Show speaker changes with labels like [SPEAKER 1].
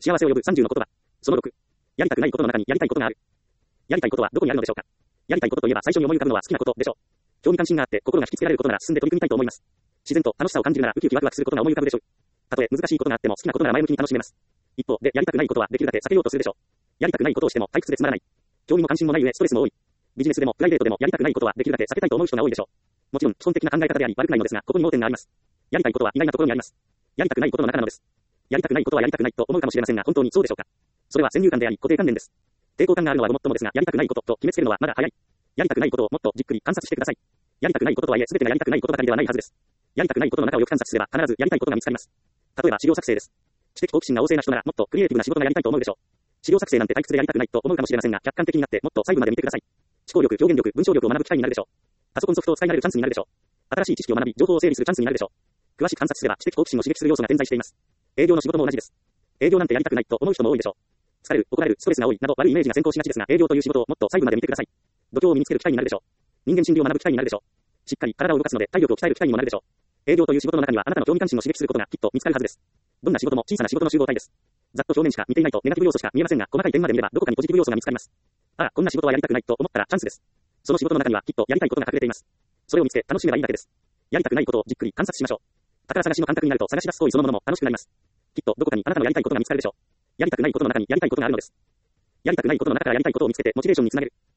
[SPEAKER 1] 幸せを呼ぶ30の言葉。その6。やりたくないことの中にやりたいことがある。やりたいことはどこにあるのでしょうか。やりたいことといえば最初に思い浮かぶのは好きなことでしょう。興味関心があって心が引きつけられることなら進んで取り組みたいと思います。自然と楽しさを感じるならウキウキワクワクすることが思い浮かぶでしょう。たとえ難しいことがあっても好きなことなら前向きに楽しめます。一方でやりたくないことはできるだけ避けようとするでしょう。やりたくないことをしても退屈でつまらない。興味も関心もない上ストレスも多い。ビジネスでもプライベートでもやりたくないことはできるだけ避けたいと思う人が多いでしょう。もちろん基本的な考え方であり悪くないのですが、ここに盲点があります。やりたいことは意外なところにあります。やりたくないことの中なのです。やりたくないことはやりたくないと思うかもしれませんが、本当にそうでしょうか。それは先入観であり固定観念です。抵抗感があるのはごもっともですが、やりたくないことと決めつけるのはまだ早い。やりたくないことをもっとじっくり観察してください。やりたくないこととはいえ全てがやりたくないことばかりではないはずです。やりたくないことの中をよく観察すれば必ずやりたいことが見つかります。例えば資料作成です。知的好奇心が旺盛な人ならもっとクリエイティブな仕事がやりたいと思うでしょう。資料作成なんて退屈でやりたくないと思うかもしれませんが、客観的になってもっと細部まで見てください。思考力、表現力、文章力を学ぶ機会になるでしょう。パソコンソフトを使い慣れるチャンスになるでしょう。新しい知識を学び、情報を整理するチャンスになるでしょう。詳しく観察すれば知的好奇心を刺激する要素が点在しています。営業の仕事も同じです。営業なんてやりたくないと思う人も多いでしょう。疲れる、怒られる、ストレスが多いなど悪いイメージが先行しがちですが、営業という仕事をもっと細部まで見てください。度胸を身につける機会になるでしょう。人間心理を学ぶ機会になるでしょう。しっかり体を動かすので体力を鍛える機会にもなるでしょう。営業という仕事の中にはあなたの興味関心を刺激することがきっと見つかるはずです。どんな仕事も小さな仕事の集合体です。ざっと表面しか見ていないとネガティブ要素しか見えませんが、細かい点まで見ればどこかにポジティブ要素が見つかります。ああ、こんな仕事はやりたくないと思ったらチャンスです。その仕事の中にはきっとやりたいことが隠れています。それを見つけ楽しめばいいだけです。やりたくないことをじっくり観察しましょう。宝探しの感覚になると探し出す行為そのものも楽しくなります。きっとどこかにあなたのやりたいことが見つかるでしょう。やりたくないことの中にやりたいことがあるのです。やりたくないことの中からやりたいことを見つけてモチベーションにつなげる。